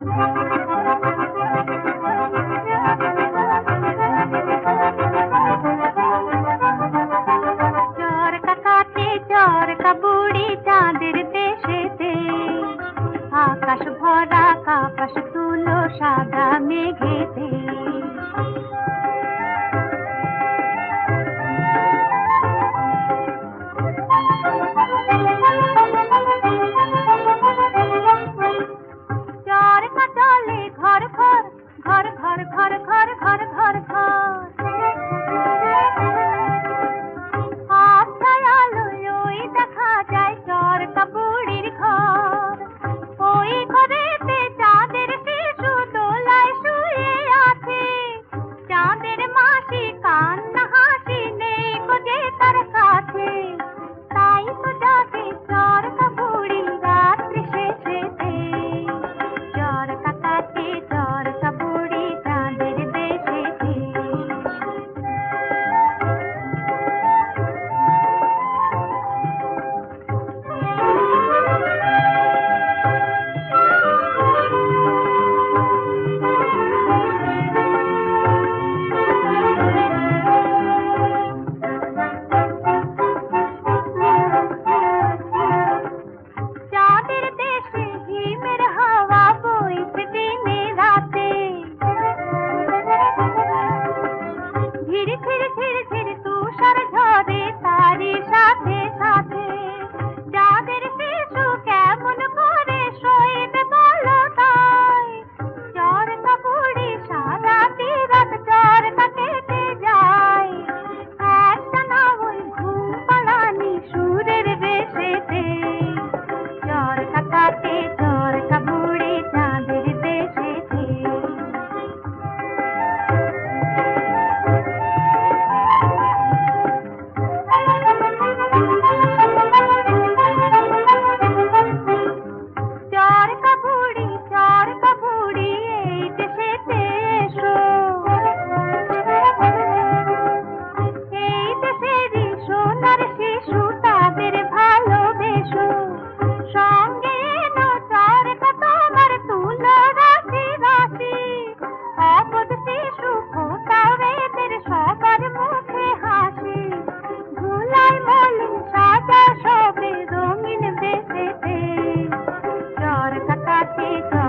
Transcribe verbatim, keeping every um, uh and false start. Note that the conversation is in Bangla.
আকাশ ভরা আকাশ তুলো সাদা মেঘেতে। চরকা চলে ঘর ঘর ঘর ঘর ঘর ঘর ঘর ঘর ঘর। আবছায় আলোয় ওই দেখা যায় চরকা বুড়ির ঘর। ওই ঘরেতে চাঁদের শিশু দোলায় শুয়ে আছে। চাঁদের মাসি কান্না হাসি নেই গো যে তার কাছে। তাই তো জাগে চরকা বুড়ি রাত্রি শেষেতে। চরকা কাটে চরকা বুড়ি চাঁদের দেশেতে। চাঁদের দেশে হিমের হাওয়া বইছে দিনে রাতে। ধীর ধীর ধীর ধীর তুষার ঝরে তারই সাথে সাথে। চাঁদের শিশু কেমন করে সইবে বলো তাই। চরকা বুড়ি সারা রাত চরকা কেটে যায়। একটা না ওই ঘুম পাড়ানি সুরের বেশেতে। চরকা কাটে চরকা বুড়ি চাঁদের দেশেতে। চরকা বুড়ি চরকা বুড়ি এই দেশেতে এসো। এই দেশেরই সোনার শিশু তাদের ভালোবেসো। সঙ্গে এনো চরকা তোমার তুলো রাশি রাশি। অবধ শিশু ফোটাও এদের সবার মুখে হাসি। ধুলায় মলিন সাজা সবে রঙিন বেশেতে। চরকা কাটে